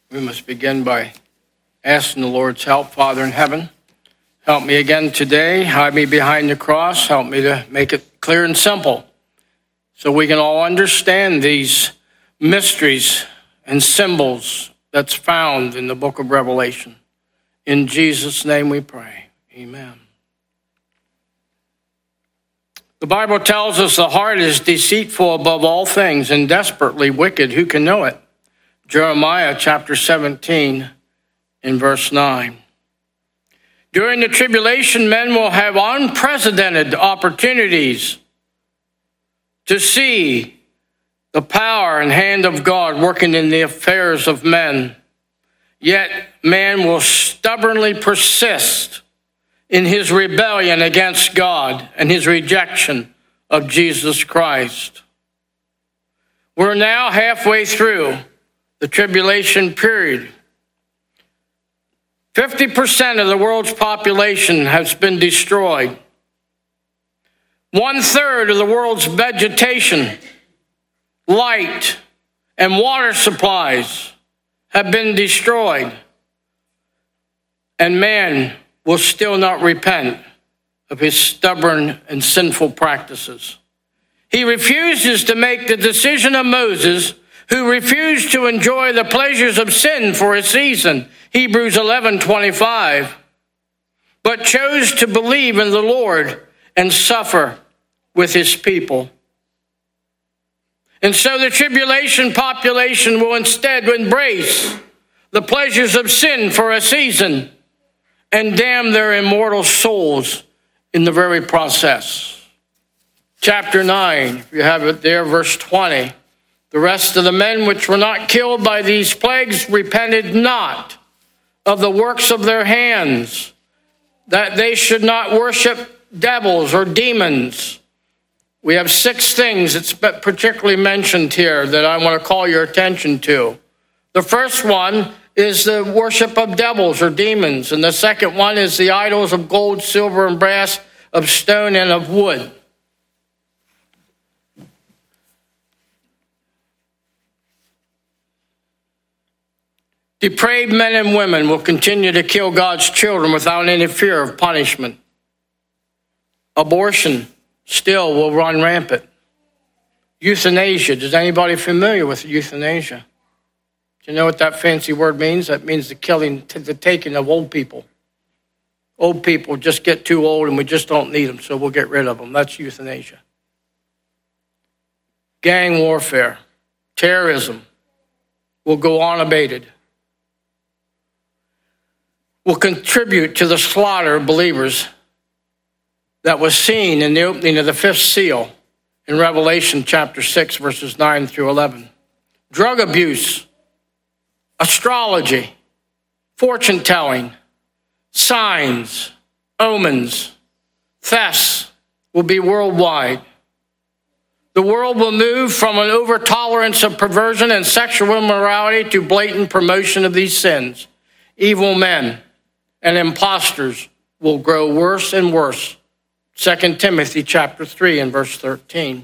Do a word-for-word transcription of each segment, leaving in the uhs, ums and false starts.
We must begin by asking the Lord's help. Father in heaven, help me again today. Hide me behind the cross. Help me to make it clear and simple so we can all understand these mysteries and symbols that's found in the book of Revelation. In Jesus' name we pray. Amen. The Bible tells us the heart is deceitful above all things and desperately wicked. Who can know it? Jeremiah chapter seventeen in verse nine. During the tribulation, men will have unprecedented opportunities to see the power and hand of God working in the affairs of men. Yet man will stubbornly persist in his rebellion against God and his rejection of Jesus Christ. We're now halfway through the tribulation period. fifty percent of the world's population has been destroyed. One third of the world's vegetation, light, and water supplies have been destroyed. And man will still not repent of his stubborn and sinful practices. He refuses to make the decision of Moses, who refused to enjoy the pleasures of sin for a season, Hebrews eleven twenty-five, but chose to believe in the Lord and suffer with his people. And so the tribulation population will instead embrace the pleasures of sin for a season and damn their immortal souls in the very process. Chapter nine, if you have it there, verse twenty. The rest of the men which were not killed by these plagues repented not of the works of their hands, that they should not worship devils or demons. We have six things that's particularly mentioned here that I want to call your attention to. The first one is the worship of devils or demons, and the second one is the idols of gold, silver, and brass, of stone, and of wood. Depraved men and women will continue to kill God's children without any fear of punishment. Abortion still will run rampant. Euthanasia. Is anybody familiar with euthanasia? Do you know what that fancy word means? That means the killing, the taking of old people. Old people just get too old and we just don't need them, so we'll get rid of them. That's euthanasia. Gang warfare, terrorism will go unabated. Will contribute to the slaughter of believers that was seen in the opening of the fifth seal in Revelation chapter six, verses nine through eleven. Drug abuse, astrology, fortune-telling, signs, omens, thefts will be worldwide. The world will move from an over-tolerance of perversion and sexual immorality to blatant promotion of these sins. Evil men and impostors will grow worse and worse. Second Timothy chapter three and verse thirteen.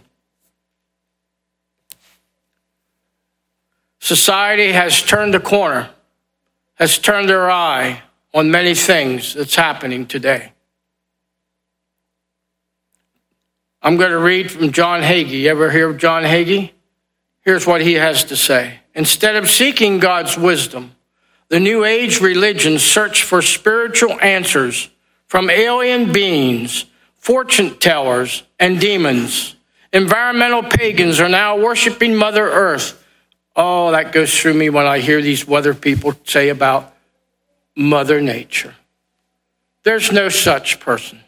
Society has turned a corner, has turned their eye on many things that's happening today. I'm going to read from John Hagee. You ever hear of John Hagee? Here's what he has to say. Instead of seeking God's wisdom, the New Age religions search for spiritual answers from alien beings, fortune tellers, and demons. Environmental pagans are now worshiping Mother Earth. Oh, that goes through me when I hear these weather people say about Mother Nature. There's no such person.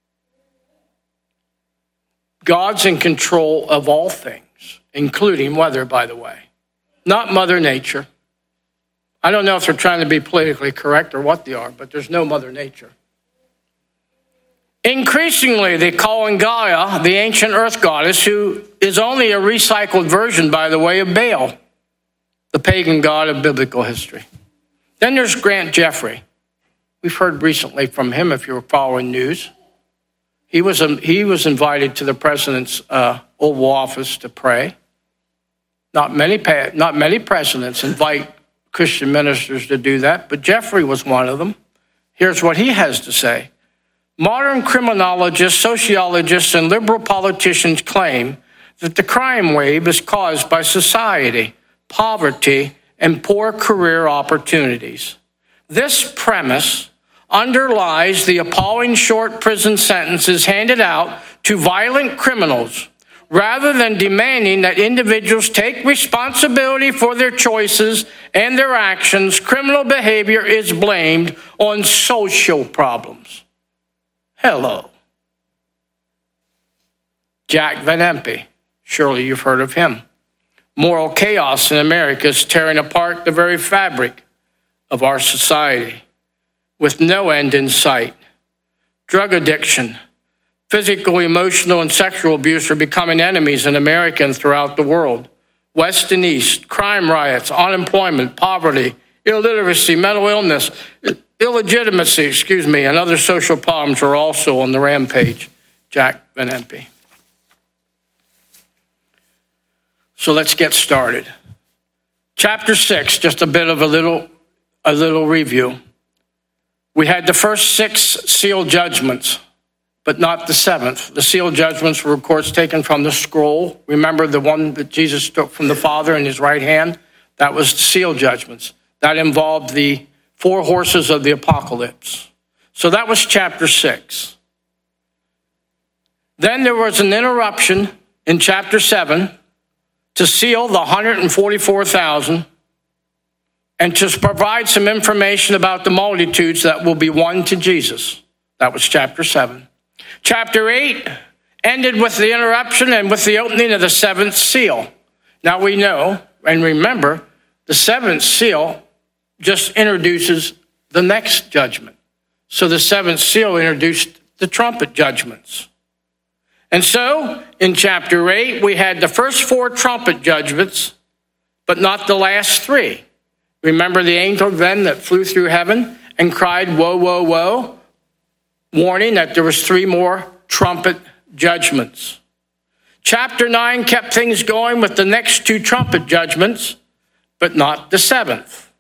God's in control of all things, including weather, by the way. Not Mother Nature. I don't know if they're trying to be politically correct or what they are, but there's no Mother Nature. Increasingly, they call in Gaia, the ancient earth goddess, who is only a recycled version, by the way, of Baal, the pagan god of biblical history. Then there's Grant Jeffrey. We've heard recently from him, if you were following news. He was, um, he was invited to the president's uh, Oval Office to pray. Not many, not many presidents invite Christian ministers to do that, but Jeffrey was one of them. Here's what he has to say. Modern criminologists, sociologists, and liberal politicians claim that the crime wave is caused by society, poverty, and poor career opportunities. This premise underlies the appalling short prison sentences handed out to violent criminals. Rather than demanding that individuals take responsibility for their choices and their actions, criminal behavior is blamed on social problems. Hello. Jack Van Impe. Surely you've heard of him. Moral chaos in America is tearing apart the very fabric of our society with no end in sight. Drug addiction, physical, emotional, and sexual abuse are becoming enemies in America and throughout the world. West and East, crime riots, unemployment, poverty, illiteracy, mental illness, illegitimacy, excuse me, and other social problems are also on the rampage. Jack Van Impe. So let's get started. Chapter six, just a bit of a little, a little review. We had the first six seal judgments, but not the seventh. The seal judgments were, of course, taken from the scroll. Remember the one that Jesus took from the Father in his right hand? That was the seal judgments. That involved the four horses of the apocalypse. So that was chapter six. Then there was an interruption in chapter seven to seal the one hundred forty-four thousand and to provide some information about the multitudes that will be won to Jesus. That was chapter seven. Chapter eight ended with the interruption and with the opening of the seventh seal. Now we know, and remember, the seventh seal just introduces the next judgment. So the seventh seal introduced the trumpet judgments. And so in chapter eight, we had the first four trumpet judgments, but not the last three. Remember the angel then that flew through heaven and cried, woe, woe, woe, warning that there was three more trumpet judgments. Chapter nine kept things going with the next two trumpet judgments, but not the seventh.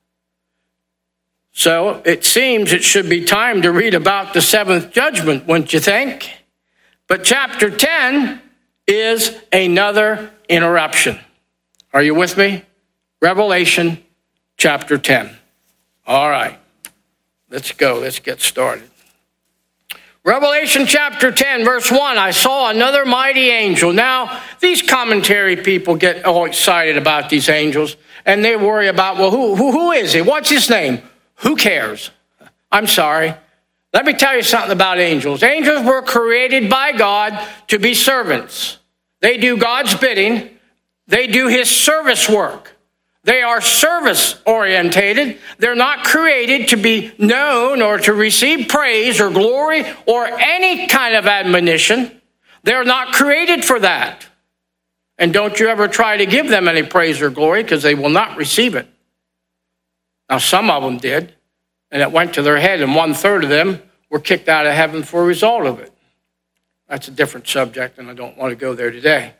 So it seems it should be time to read about the seventh judgment, wouldn't you think? But chapter ten is another interruption. Are you with me? Revelation chapter ten. All right, let's go. Let's get started. Revelation chapter ten, verse one, I saw another mighty angel. Now, these commentary people get all excited about these angels, and they worry about, well, who, who, who is he? What's his name? Who cares? I'm sorry. Let me tell you something about angels. Angels were created by God to be servants. They do God's bidding. They do his service work. They are service-orientated. They're not created to be known or to receive praise or glory or any kind of admonition. They're not created for that. And don't you ever try to give them any praise or glory, because they will not receive it. Now, some of them did, and it went to their head, and one-third of them were kicked out of heaven for a result of it. That's a different subject, and I don't want to go there today.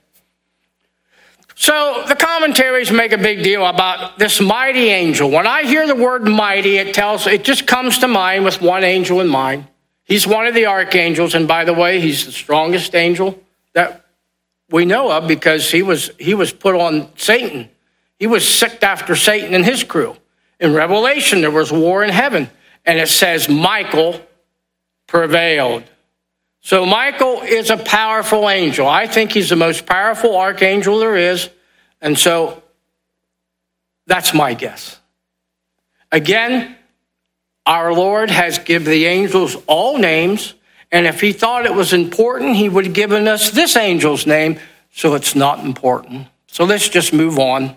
So the commentaries make a big deal about this mighty angel. When I hear the word mighty, it tells, it just comes to mind with one angel in mind. He's one of the archangels, and by the way, he's the strongest angel that we know of, because he was he was put on Satan. He was sicked after Satan and his crew. In Revelation, there was war in heaven, and it says Michael prevailed. So Michael is a powerful angel. I think he's the most powerful archangel there is. And so that's my guess. Again, our Lord has given the angels all names. And if he thought it was important, he would have given us this angel's name. So it's not important. So let's just move on.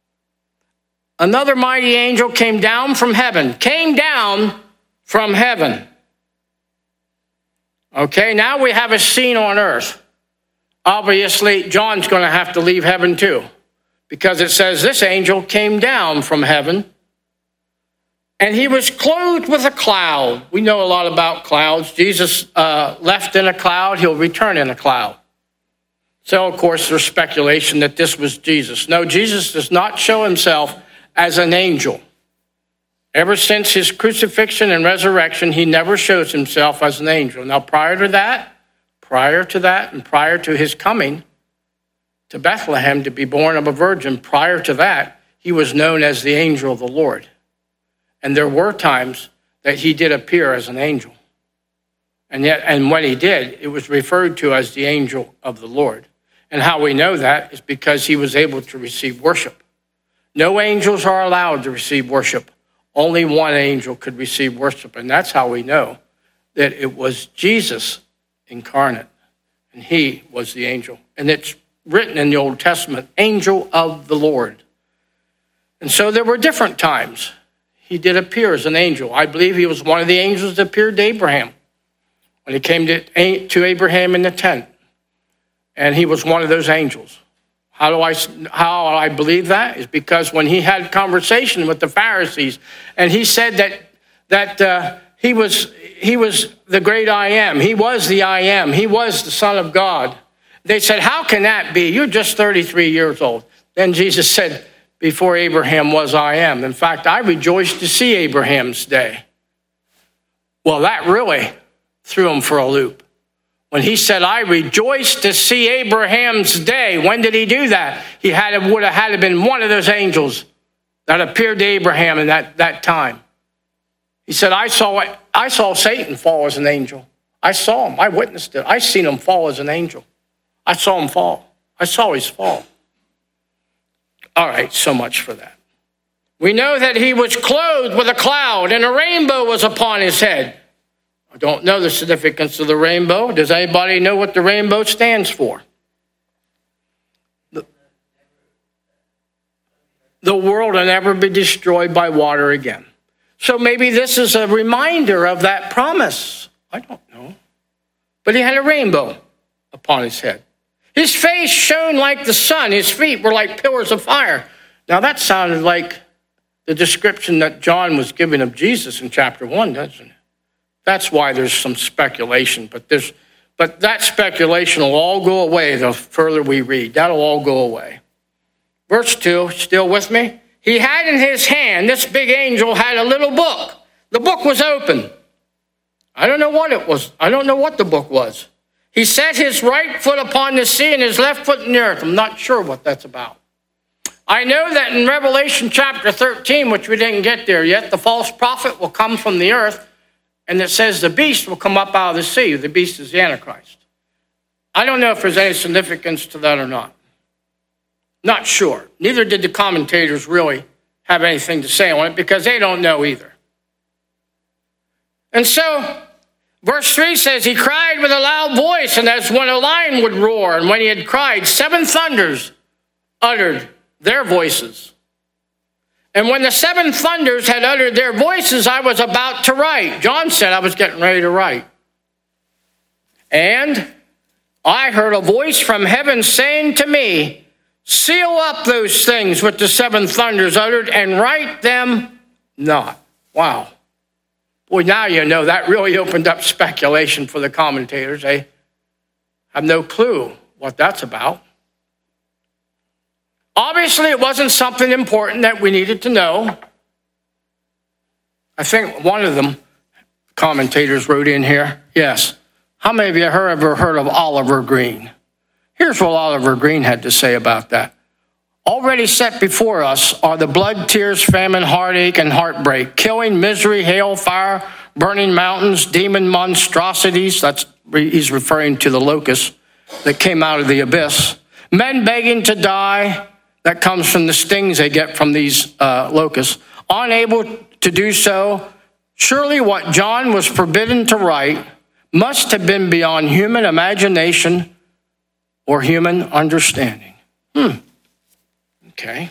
Another mighty angel came down from heaven. Came down from heaven. Okay, now we have a scene on earth. Obviously, John's going to have to leave heaven too, because it says this angel came down from heaven, and he was clothed with a cloud. We know a lot about clouds. Jesus uh, left in a cloud. He'll return in a cloud. So, of course, there's speculation that this was Jesus. No, Jesus does not show himself as an angel. Ever since his crucifixion and resurrection, he never shows himself as an angel. Now, prior to that, prior to that, and prior to his coming to Bethlehem to be born of a virgin, prior to that, he was known as the angel of the Lord. And there were times that he did appear as an angel. And yet, and when he did, it was referred to as the angel of the Lord. And how we know that is because he was able to receive worship. No angels are allowed to receive worship. Only one angel could receive worship. And that's how we know that it was Jesus incarnate. And he was the angel. And it's written in the Old Testament, angel of the Lord. And so there were different times he did appear as an angel. I believe he was one of the angels that appeared to Abraham when he came to, to Abraham in the tent. And he was one of those angels. How do I, how I believe that is because when he had conversation with the Pharisees and he said that, that uh, he was, he was the great I am. He was the I am. He was the Son of God. They said, how can that be? You're just thirty-three years old. Then Jesus said, before Abraham was, I am. In fact, I rejoiced to see Abraham's day. Well, that really threw him for a loop. When he said, I rejoiced to see Abraham's day, when did he do that? He had would have had to been one of those angels that appeared to Abraham in that, that time. He said, I saw I saw Satan fall as an angel. I saw him. I witnessed it. I seen him fall as an angel. I saw him fall. I saw his fall. All right, so much for that. We know that he was clothed with a cloud and a rainbow was upon his head. I don't know the significance of the rainbow. Does anybody know what the rainbow stands for? The, the world will never be destroyed by water again. So maybe this is a reminder of that promise. I don't know. But he had a rainbow upon his head. His face shone like the sun. His feet were like pillars of fire. Now that sounded like the description that John was giving of Jesus in chapter one, doesn't it? That's why there's some speculation, but there's, but that speculation will all go away the further we read. That'll all go away. Verse two, still with me? He had in his hand, this big angel had a little book. The book was open. I don't know what it was. I don't know what the book was. He set his right foot upon the sea and his left foot in the earth. I'm not sure what that's about. I know that in Revelation chapter thirteen, which we didn't get there yet, the false prophet will come from the earth, and it says the beast will come up out of the sea. The beast is the Antichrist. I don't know if there's any significance to that or not. Not sure. Neither did the commentators really have anything to say on it because they don't know either. And so, verse three says, he cried with a loud voice, and as when a lion would roar, and when he had cried, seven thunders uttered their voices. And when the seven thunders had uttered their voices, I was about to write. John said I was getting ready to write. And I heard a voice from heaven saying to me, seal up those things which the seven thunders uttered and write them not. Wow. Boy, now you know that really opened up speculation for the commentators. They have no clue what that's about. Obviously, it wasn't something important that we needed to know. I think one of them, commentators wrote in here, yes. How many of you have ever heard of Oliver Green? Here's what Oliver Green had to say about that. Already set before us are the blood, tears, famine, heartache, and heartbreak, killing, misery, hail, fire, burning mountains, demon monstrosities. That's, he's referring to the locusts that came out of the abyss. Men begging to die. That comes from the stings they get from these uh, locusts. Unable to do so, surely what John was forbidden to write must have been beyond human imagination or human understanding. Hmm. Okay.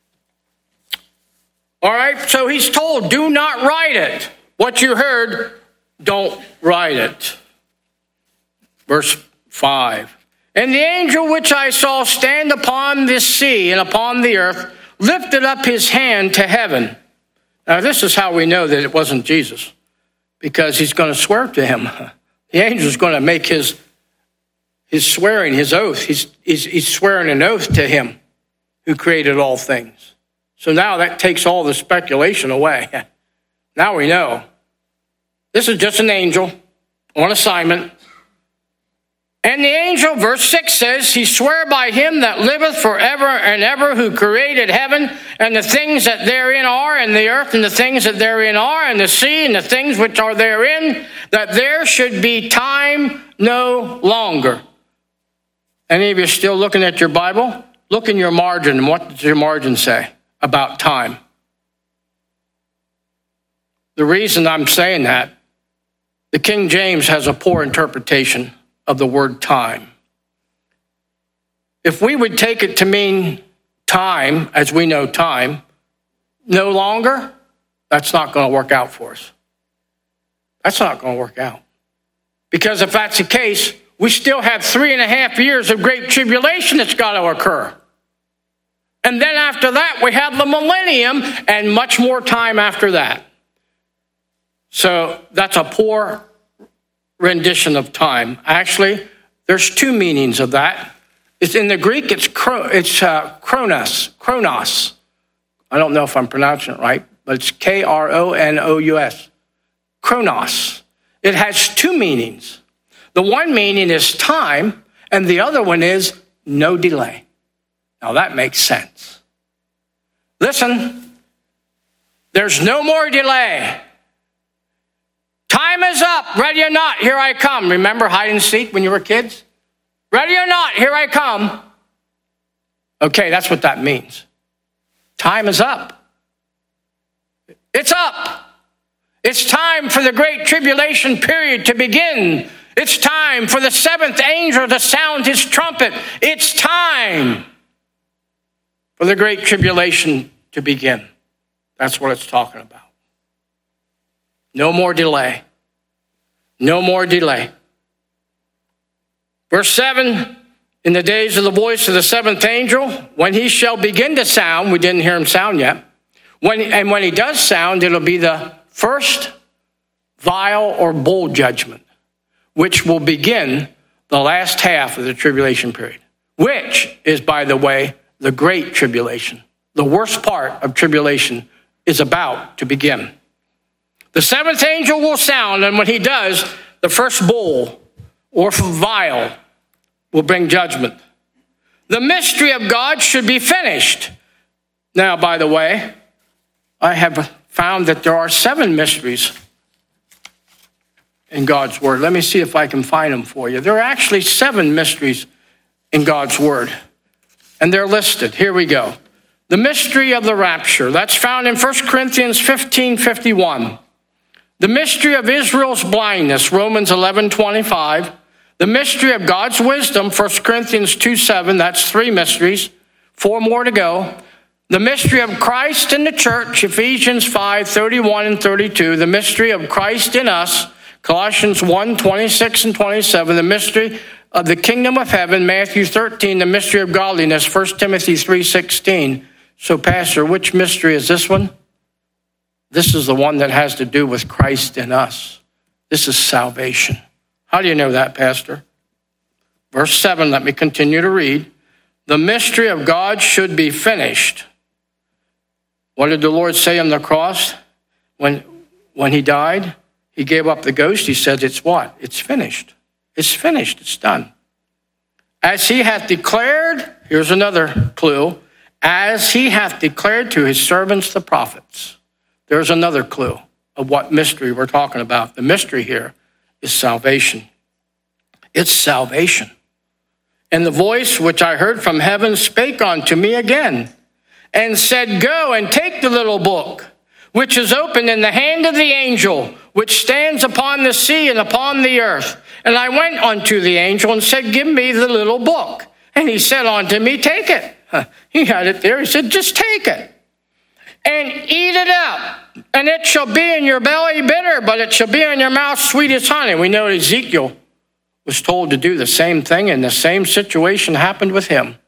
All right, so he's told, do not write it. What you heard, don't write it. Verse five. And the angel which I saw stand upon this sea and upon the earth lifted up his hand to heaven. Now this is how we know that it wasn't Jesus, because he's going to swear to him. The angel is going to make his, his swearing, his oath. He's, he's, he's swearing an oath to him who created all things. So now that takes all the speculation away. Now we know. This is just an angel on assignment. And the angel, verse six says, he sware by him that liveth forever and ever, who created heaven and the things that therein are, and the earth and the things that therein are, and the sea and the things which are therein, that there should be time no longer. Any of you still looking at your Bible? Look in your margin. And what does your margin say about time? The reason I'm saying that, the King James has a poor interpretation of the word time. If we would take it to mean time, as we know time, no longer, that's not going to work out for us. That's not going to work out. Because if that's the case, we still have three and a half years of great tribulation that's got to occur. And then after that, we have the millennium and much more time after that. So that's a poor rendition of time. Actually, there's two meanings of that. It's in the Greek, it's, chro- it's uh, chronos, chronos. I don't know if I'm pronouncing it right, but it's K R O N O U S. Chronos. It has two meanings. The one meaning is time, and the other one is no delay. Now that makes sense. Listen, there's no more delay. Time is up. Ready or not, here I come. Remember hide and seek when you were kids? Ready or not, here I come. Okay, that's what that means. Time is up. It's up. It's time for the great tribulation period to begin. It's time for the seventh angel to sound his trumpet. It's time for the great tribulation to begin. That's what it's talking about. No more delay. No more delay. Verse seven, in the days of the voice of the seventh angel, when he shall begin to sound, we didn't hear him sound yet, when, and when he does sound, it'll be the first vial or bowl judgment, which will begin the last half of the tribulation period, which is, by the way, the great tribulation. The worst part of tribulation is about to begin. The seventh angel will sound, and when he does, the first bowl or vial will bring judgment. The mystery of God should be finished. Now, by the way, I have found that there are seven mysteries in God's word. Let me see if I can find them for you. There are actually seven mysteries in God's word, and they're listed. Here we go. The mystery of the rapture. That's found in First Corinthians fifteen fifty-one. The mystery of Israel's blindness, Romans eleven twenty-five. The mystery of God's wisdom, First Corinthians two seven. That's three mysteries. Four more to go. The mystery of Christ in the church, Ephesians five thirty-one and thirty-two. The mystery of Christ in us, Colossians one twenty-six and twenty-seven. The mystery of the kingdom of heaven, Matthew thirteen. The mystery of godliness, First Timothy three sixteen. So, Pastor, which mystery is this one? This is the one that has to do with Christ in us. This is salvation. How do you know that, Pastor? Verse seven, let me continue to read. The mystery of God should be finished. What did the Lord say on the cross? When, when he died, he gave up the ghost. He said, it's what? It's finished. It's finished. It's done. As he hath declared, here's another clue, as he hath declared to his servants the prophets. There's another clue of what mystery we're talking about. The mystery here is salvation. It's salvation. And the voice which I heard from heaven spake unto me again, and said, go and take the little book, which is opened in the hand of the angel, which stands upon the sea and upon the earth. And I went unto the angel and said, give me the little book. And he said unto me, take it. He had it there. He said, just take it and eat it up. And it shall be in your belly bitter, but it shall be in your mouth sweet as honey. We know Ezekiel was told to do the same thing, and the same situation happened with him.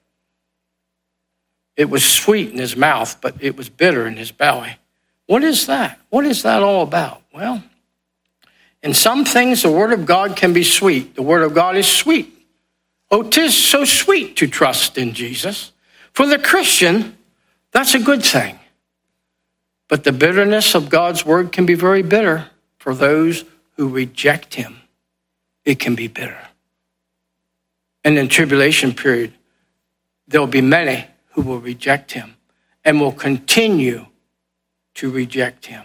It was sweet in his mouth, but it was bitter in his belly. What is that? What is that all about? Well, in some things, the word of God can be sweet. The word of God is sweet. Oh, 'tis so sweet to trust in Jesus. For the Christian, that's a good thing. But the bitterness of God's word can be very bitter for those who reject him. It can be bitter. And in the tribulation period, there'll be many who will reject him and will continue to reject him.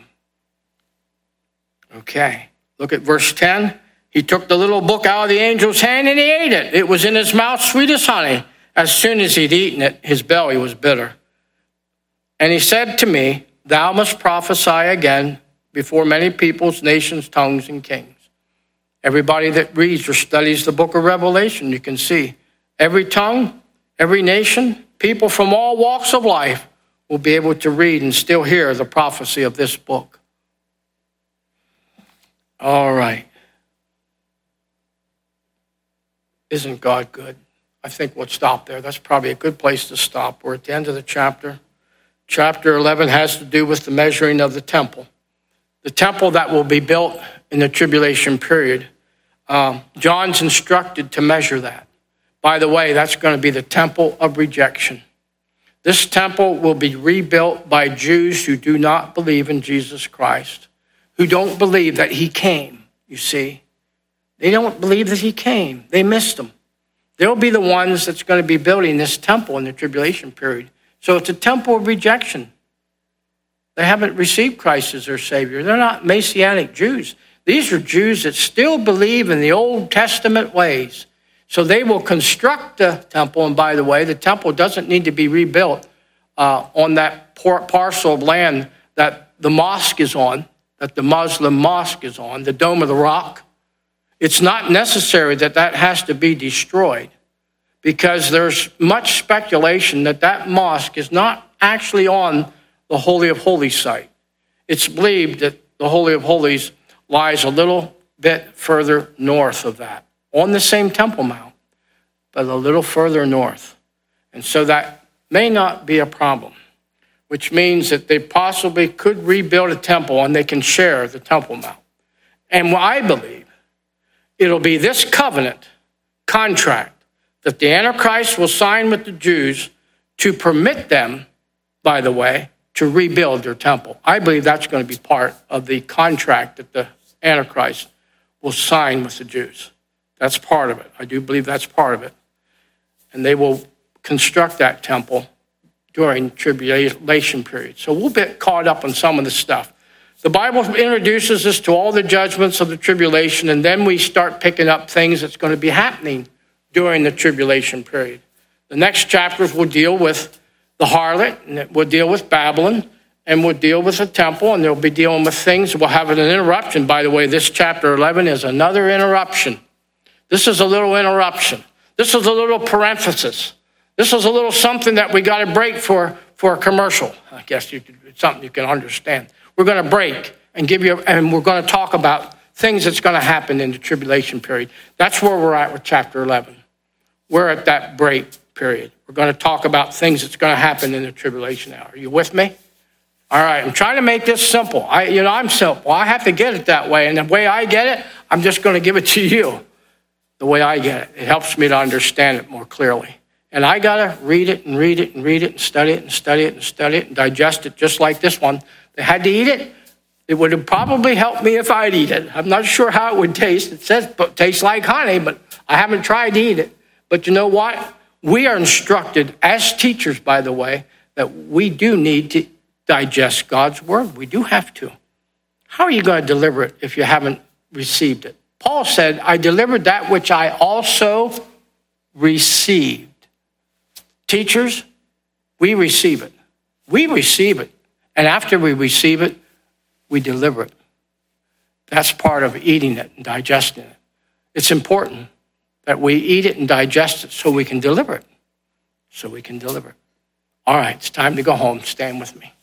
Okay, look at verse ten. He took the little book out of the angel's hand and he ate it. It was in his mouth sweet as honey. As soon as he'd eaten it, his belly was bitter. And he said to me, thou must prophesy again before many peoples, nations, tongues, and kings. Everybody that reads or studies the book of Revelation, you can see every tongue, every nation, people from all walks of life will be able to read and still hear the prophecy of this book. All right. Isn't God good? I think we'll stop there. That's probably a good place to stop. We're at the end of the chapter. Chapter eleven has to do with the measuring of the temple. The temple that will be built in the tribulation period. Um, John's instructed to measure that. By the way, that's going to be the temple of rejection. This temple will be rebuilt by Jews who do not believe in Jesus Christ, who don't believe that he came, you see. They don't believe that he came. They missed him. They'll be the ones that's going to be building this temple in the tribulation period. So it's a temple of rejection. They haven't received Christ as their Savior. They're not Messianic Jews. These are Jews that still believe in the Old Testament ways. So they will construct the temple. And by the way, the temple doesn't need to be rebuilt uh, on that parcel of land that the mosque is on, that the Muslim mosque is on, the Dome of the Rock. It's not necessary that that has to be destroyed because there's much speculation that that mosque is not actually on the Holy of Holies site. It's believed that the Holy of Holies lies a little bit further north of that, on the same Temple Mount, but a little further north. And so that may not be a problem, which means that they possibly could rebuild a temple and they can share the Temple Mount. And what I believe, it'll be this covenant contract that the Antichrist will sign with the Jews to permit them, by the way, to rebuild their temple. I believe that's going to be part of the contract that the Antichrist will sign with the Jews. That's part of it. I do believe that's part of it. And they will construct that temple during tribulation period. So we'll get caught up on some of the stuff. The Bible introduces us to all the judgments of the tribulation, and then we start picking up things that's going to be happening during the tribulation period. The next chapters will deal with the harlot, and we'll deal with Babylon, and we'll deal with the temple, and they'll be dealing with things. We'll have an interruption. By the way, this chapter eleven is another interruption. This is a little interruption. This is a little parenthesis. This is a little something that we got to break for, for a commercial. I guess you could, it's something you can understand. We're going to break and give you, and we're going to talk about things that's going to happen in the tribulation period. That's where we're at with chapter eleven. We're at that break period. We're going to talk about things that's going to happen in the tribulation hour. Are you with me? All right, I'm trying to make this simple. I, you know, I'm simple. I have to get it that way, and the way I get it, I'm just going to give it to you the way I get it. It helps me to understand it more clearly. And I got to read it and read it and read it and study it and study it and study it and digest it just like this one. They had to eat it. It would have probably helped me if I'd eat it. I'm not sure how it would taste. It says it tastes like honey, but I haven't tried to eat it. But you know what? We are instructed as teachers, by the way, that we do need to digest God's word. We do have to. How are you going to deliver it if you haven't received it? Paul said, I delivered that which I also received. Teachers, we receive it. We receive it. And after we receive it, we deliver it. That's part of eating it and digesting it. It's important that we eat it and digest it so we can deliver it. So we can deliver it. All right, it's time to go home. Stand with me.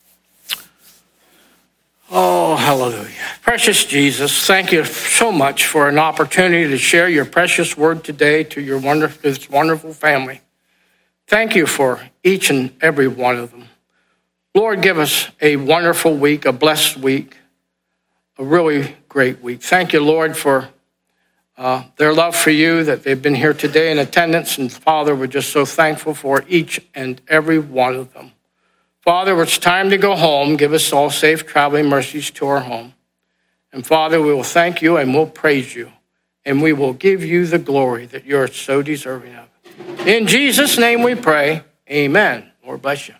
Oh, hallelujah. Precious Jesus, thank you so much for an opportunity to share your precious word today to your wonderful, this wonderful family. Thank you for each and every one of them. Lord, give us a wonderful week, a blessed week, a really great week. Thank you, Lord, for uh, their love for you, that they've been here today in attendance. And Father, we're just so thankful for each and every one of them. Father, it's time to go home. Give us all safe traveling mercies to our home. And Father, we will thank you and we'll praise you. And we will give you the glory that you're so deserving of. In Jesus' name we pray. Amen. Lord bless you.